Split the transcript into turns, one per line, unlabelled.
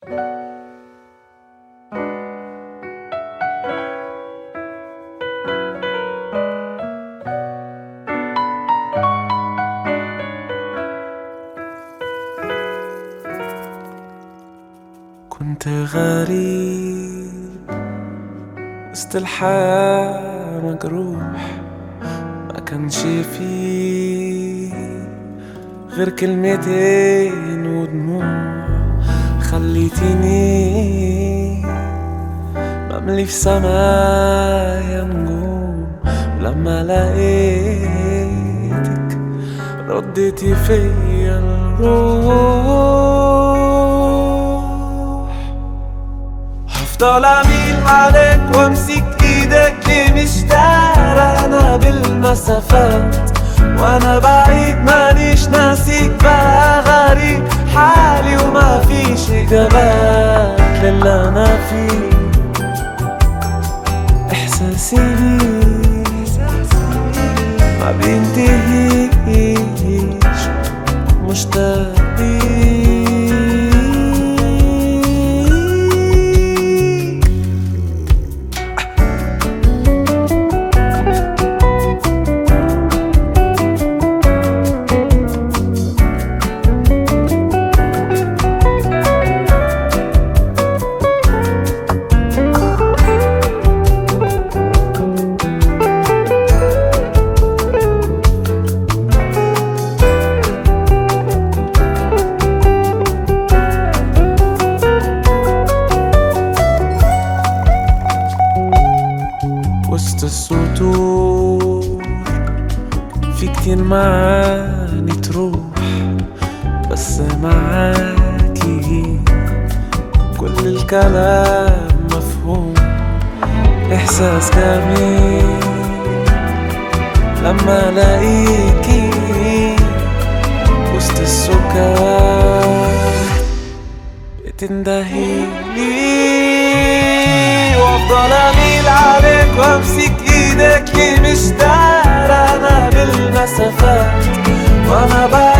كنت غريب وسط الحياة مجروح، ما كانش فيه غير كلمتين ودموع. خليتيني بملي في سمايا نجوم، ولما لقيتك رديتي فيا الروح. هفضل اميل عليك وامسك ايدك ليه مش داري انا بالمسافات، وانا بعيد مانيش ناسيك بقى غريب حالي وما فيش اجابات للي انا فيه. احساسي ليك ما بينتهيش، مشتاق ليك. وسط السطور في كتير معاني تروح، بس معاكي كل الكلام مفهوم. إحساس جميل لما الاقيكي وسط السكات بتندهيلي، وافضل اميل عليك وامسك ايدك ليه مش داري انا بالمسافات، وانا